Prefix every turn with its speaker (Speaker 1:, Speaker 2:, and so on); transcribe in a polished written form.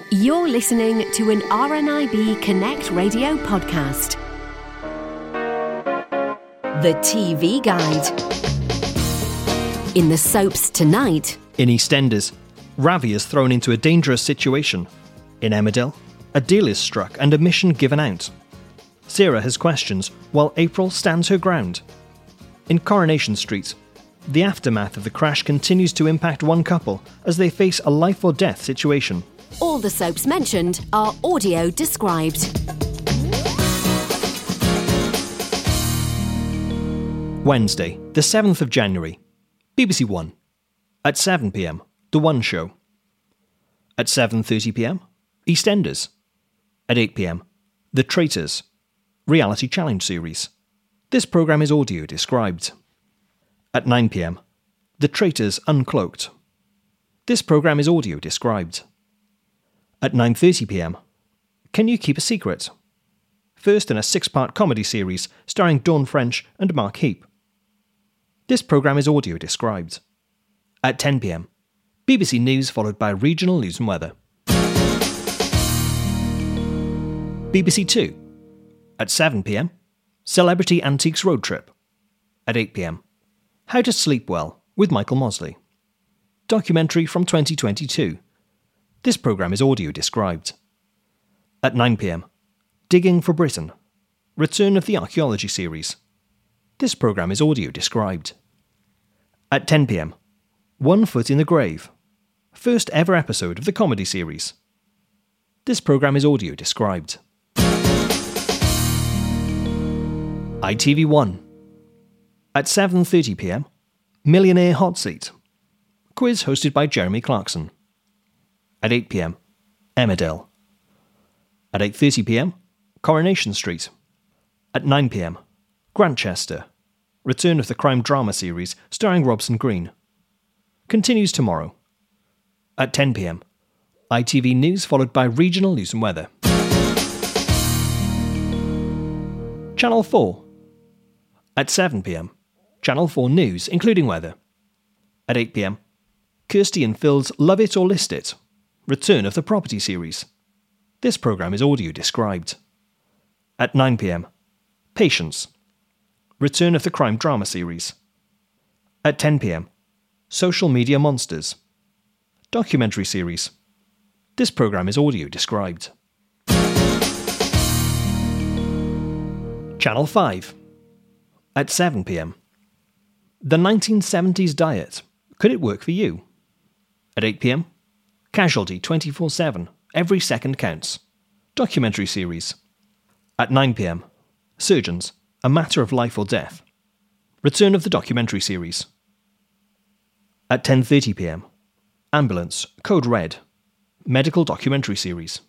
Speaker 1: You're listening to an RNIB Connect radio podcast. The TV Guide. In the soaps tonight.
Speaker 2: In EastEnders, Ravi is thrown into a dangerous situation. In Emmerdale, a deal is struck and a mission given out. Sarah has questions while April stands her ground. In Coronation Street, the aftermath of the crash continues to impact one couple as they face a life or death situation.
Speaker 1: All the soaps mentioned are audio described.
Speaker 2: Wednesday, the 7th of January, BBC One. At 7 p.m, The One Show. At 7:30 p.m, EastEnders. At 8 p.m, The Traitors, Reality Challenge Series. This programme is audio described. At 9 p.m, The Traitors Uncloaked. This programme is audio described. At 9:30 p.m, Can You Keep a Secret? First in a 6-part comedy series starring Dawn French and Mark Heap. This programme is audio described. At 10 p.m, BBC News followed by regional news and weather. BBC Two. At 7 p.m, Celebrity Antiques Road Trip. At 8 p.m, How to Sleep Well with Michael Mosley. Documentary from 2022. This programme is audio described. At 9 p.m, Digging for Britain. Return of the Archaeology Series. This programme is audio described. At 10 p.m, One Foot in the Grave. First ever episode of the comedy series. This programme is audio described. ITV1. At 7:30 p.m, Millionaire Hot Seat. Quiz hosted by Jeremy Clarkson. At 8 p.m, Emmerdale. At 8:30 p.m, Coronation Street. At 9 p.m, Grantchester. Return of the crime drama series starring Robson Green. Continues tomorrow. At 10 p.m, ITV News followed by regional news and weather. Channel 4. At 7 p.m, Channel 4 News including weather. At 8 p.m, Kirsty and Phil's Love It or List It. Return of the Property series. This programme is audio described. At 9 p.m, Patience. Return of the crime drama series. At 10 p.m, Social Media Monsters. Documentary series. This programme is audio described. Channel 5. At 7 p.m, The 1970s Diet. Could it work for you? At 8 p.m, Casualty 24/7. Every second counts. Documentary series. At 9 p.m, Surgeons. A Matter of Life or Death. Return of the documentary series. At 10:30 p.m, Ambulance. Code Red. Medical documentary series.